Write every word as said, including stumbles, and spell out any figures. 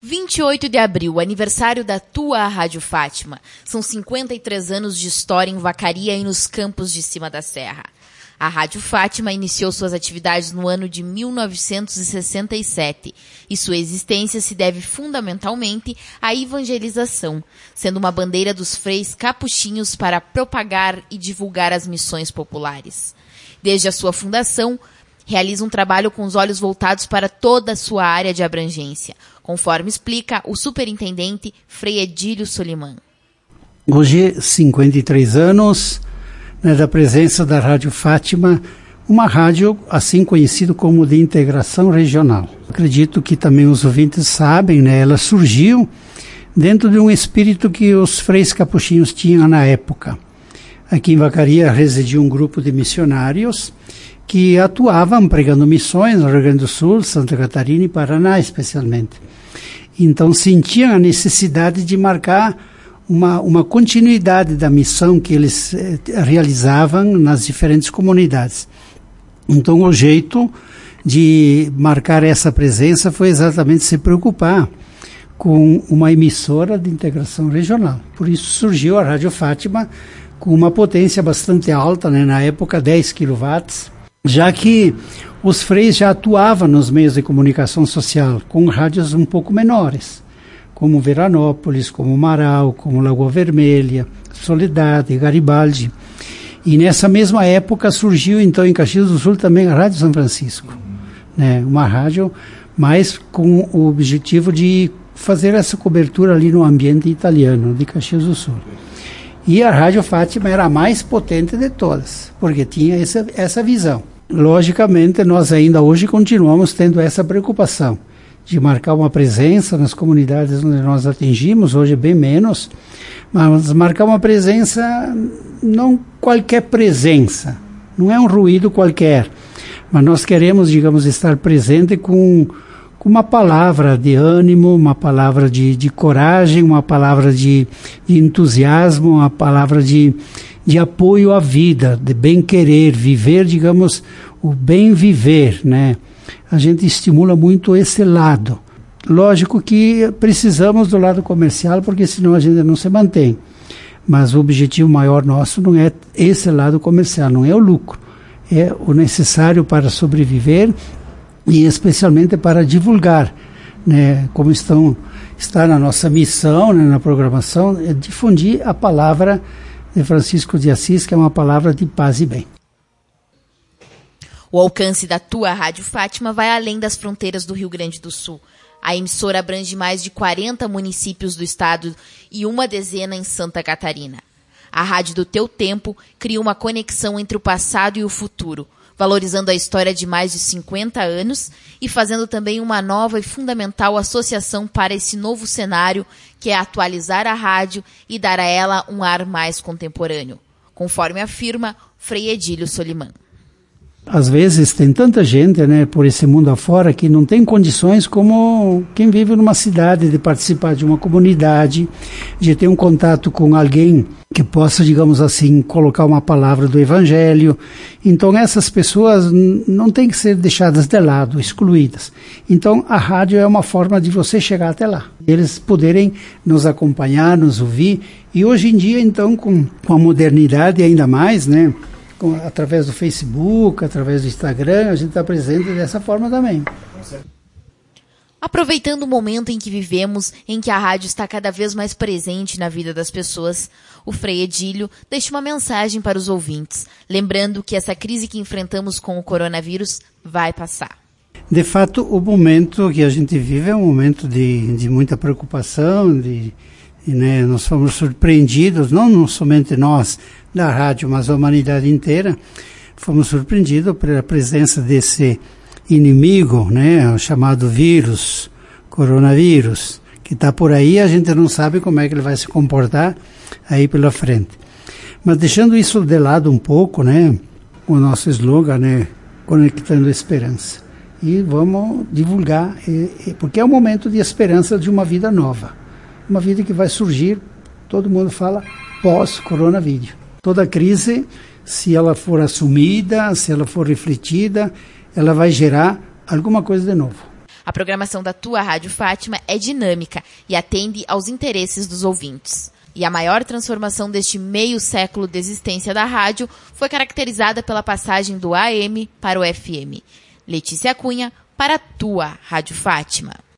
vinte e oito de abril, aniversário da tua Rádio Fátima. São cinquenta e três anos de história em Vacaria e nos campos de cima da serra. A Rádio Fátima iniciou suas atividades no ano de mil novecentos e sessenta e sete e sua existência se deve fundamentalmente à evangelização, sendo uma bandeira dos freis capuchinhos para propagar e divulgar as missões populares. Desde a sua fundação, realiza um trabalho com os olhos voltados para toda a sua área de abrangência, conforme explica o superintendente Frei Edílio Soliman. Hoje, cinquenta e três anos, né, da presença da Rádio Fátima, uma rádio assim conhecida como de integração regional. Acredito que também os ouvintes sabem, né, ela surgiu dentro de um espírito que os freis capuchinhos tinham na época. Aqui em Vacaria residia um grupo de missionários que atuavam pregando missões no Rio Grande do Sul, Santa Catarina e Paraná especialmente. Então sentiam a necessidade de marcar uma, uma continuidade da missão que eles eh, realizavam nas diferentes comunidades. Então o jeito de marcar essa presença foi exatamente se preocupar com uma emissora de integração regional. Por isso surgiu a Rádio Fátima com uma potência bastante alta, né, na época dez quilowatts, já que os freis já atuavam nos meios de comunicação social com rádios um pouco menores, como Veranópolis, como Marau, como Lagoa Vermelha, Soledade, Garibaldi. E nessa mesma época surgiu então em Caxias do Sul também a Rádio São Francisco, né? Uma rádio mais com o objetivo de fazer essa cobertura ali no ambiente italiano de Caxias do Sul. E a Rádio Fátima era a mais potente de todas, porque tinha essa, essa visão. Logicamente, nós ainda hoje continuamos tendo essa preocupação de marcar uma presença nas comunidades onde nós atingimos, hoje bem menos, mas marcar uma presença, não qualquer presença, não é um ruído qualquer, mas nós queremos, digamos, estar presente com, com uma palavra de ânimo, uma palavra de, de coragem, uma palavra de, de entusiasmo, uma palavra de, de apoio à vida, de bem querer, viver, digamos, o bem viver, né? A gente estimula muito esse lado. Lógico que precisamos do lado comercial, porque senão a gente não se mantém. Mas o objetivo maior nosso não é esse lado comercial, não é o lucro. É o necessário para sobreviver e especialmente para divulgar, né? Como estão, está na nossa missão, né, na programação, é difundir a palavra de Francisco de Assis, que é uma palavra de paz e bem. O alcance da tua Rádio Fátima vai além das fronteiras do Rio Grande do Sul. A emissora abrange mais de quarenta municípios do estado e uma dezena em Santa Catarina. A Rádio do Teu Tempo cria uma conexão entre o passado e o futuro, valorizando a história de mais de cinquenta anos e fazendo também uma nova e fundamental associação para esse novo cenário, que é atualizar a rádio e dar a ela um ar mais contemporâneo, conforme afirma Frei Edílio Soliman. Às vezes tem tanta gente, né, por esse mundo afora que não tem condições como quem vive numa cidade de participar de uma comunidade, de ter um contato com alguém que possa, digamos assim, colocar uma palavra do Evangelho. Então essas pessoas n- não têm que ser deixadas de lado, excluídas. Então a rádio é uma forma de você chegar até lá. Eles poderem nos acompanhar, nos ouvir. E hoje em dia, então, com, com a modernidade ainda mais, né, através do Facebook, através do Instagram, a gente está presente dessa forma também. Aproveitando o momento em que vivemos, em que a rádio está cada vez mais presente na vida das pessoas, o Frei Edílio deixa uma mensagem para os ouvintes, lembrando que essa crise que enfrentamos com o coronavírus vai passar. De fato, o momento que a gente vive é um momento de, de muita preocupação, de, de, né, nós fomos surpreendidos, não, não somente nós, da rádio, mas a humanidade inteira, fomos surpreendidos pela presença desse inimigo, né, o chamado vírus, coronavírus, que está por aí, a gente não sabe como é que ele vai se comportar aí pela frente. Mas deixando isso de lado um pouco, né, o nosso slogan, né, conectando a esperança. E vamos divulgar, porque é o momento de esperança de uma vida nova, uma vida que vai surgir, todo mundo fala, pós-coronavírus. Toda crise, se ela for assumida, se ela for refletida, ela vai gerar alguma coisa de novo. A programação da tua Rádio Fátima é dinâmica e atende aos interesses dos ouvintes. E a maior transformação deste meio século de existência da rádio foi caracterizada pela passagem do A M para o F M. Letícia Cunha, para a tua Rádio Fátima.